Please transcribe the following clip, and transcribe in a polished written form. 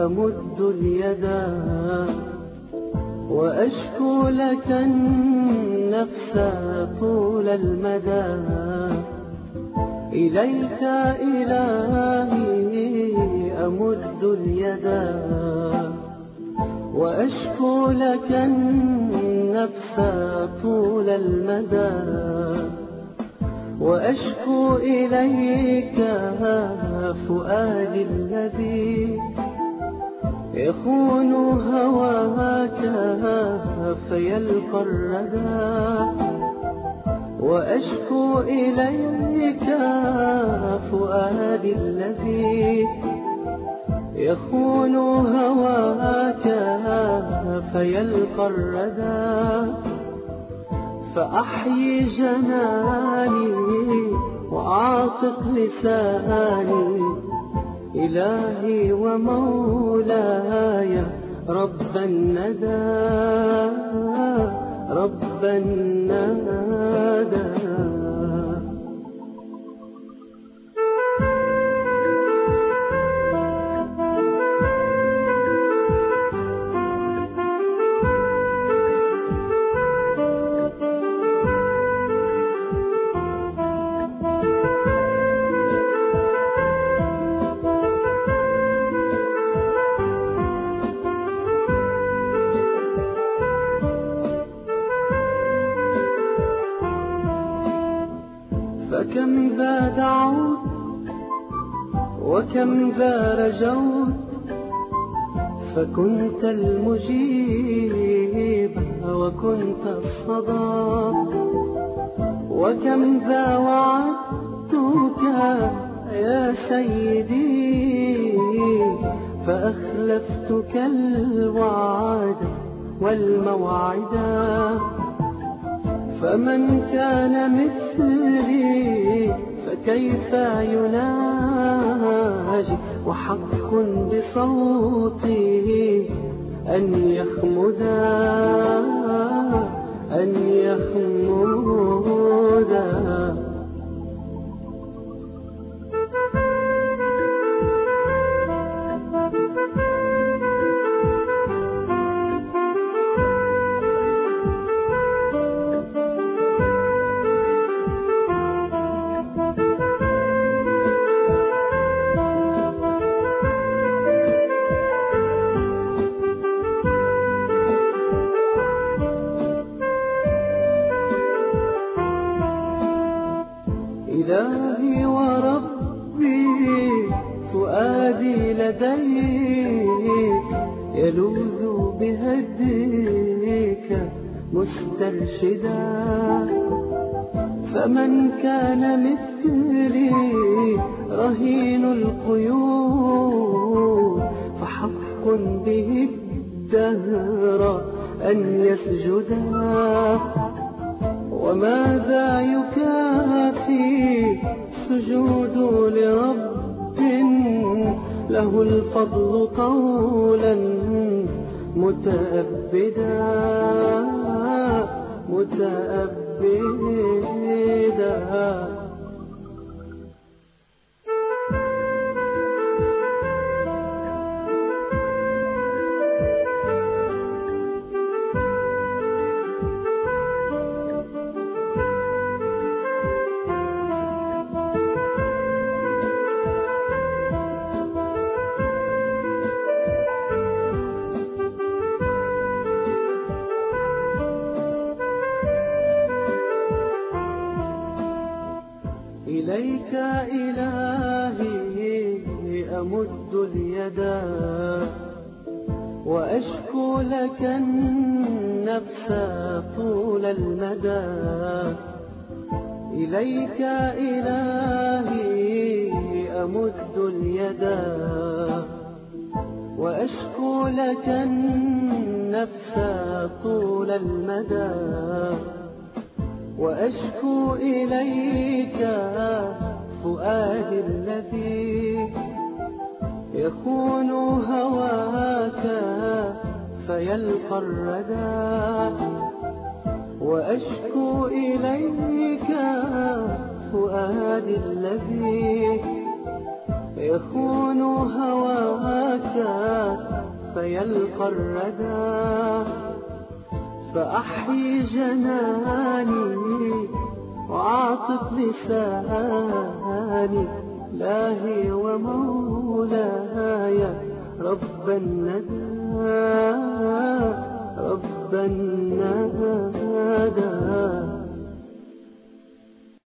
أمد اليدا وأشكو لك النفس طول المدى. إليك إلهي أمد اليدا وأشكو لك النفس طول المدى. وأشكو إليك فؤادي الذي يخون هواك فيلقى الردى. وأشكو إليك فؤادي الذي يخون هواك فيلقى الردى. فأحيي جناني وأعتق لساني إلهي ومولاي رب الندى رب الندى. فكم ذا دعوت وكم ذا رجوت فكنت المجيب وكنت الصدى. وكم ذا وعدتك يا سيدي فأخلفتك الوعد والموعدا. فمن كان مثلي فكيف يناجي وحق بصوته أن يخمدا أن يخمدا. إلهي وربي فؤادي لديك يلوذ بهديك مسترشدا. فمن كان مثلي رهين القيود فحق به الدهر أن يسجدا. وماذا يكافي سجود لرب له الفضل طولا متأبدا متأبدا. إليك إلهي أمد اليدا وأشكو لك النفس طول المدى. إليك إلهي أمد اليدا وأشكو لك النفس طول المدى. وأشكو إليك فؤادي الذي يخون هواك فيلقى الردى. وأشكو إليك فؤادي الذي يخون هواك فيلقى الردى. فأحيي جناني وعاطف لساني، إلهي ومولاي رب الندى، رب الندى.